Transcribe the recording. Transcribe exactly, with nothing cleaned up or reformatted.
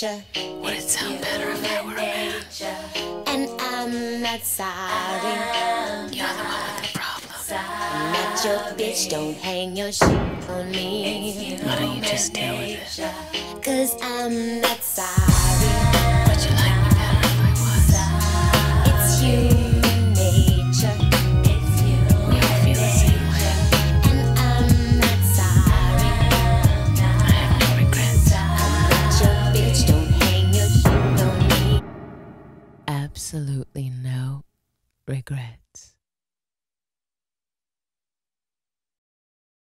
nature. Would it sound better if I were a man? And I'm not sorry. You're the one with the problem. I'm not your bitch, don't hang your shit on me. Why don't you just deal with it? Cause I'm not sorry. Would you like me better if I was? It's human nature. We all feel the same way. And I'm not sorry. I have no regrets. I'm not your bitch, don't hang your shit on me. Absolutely no regrets.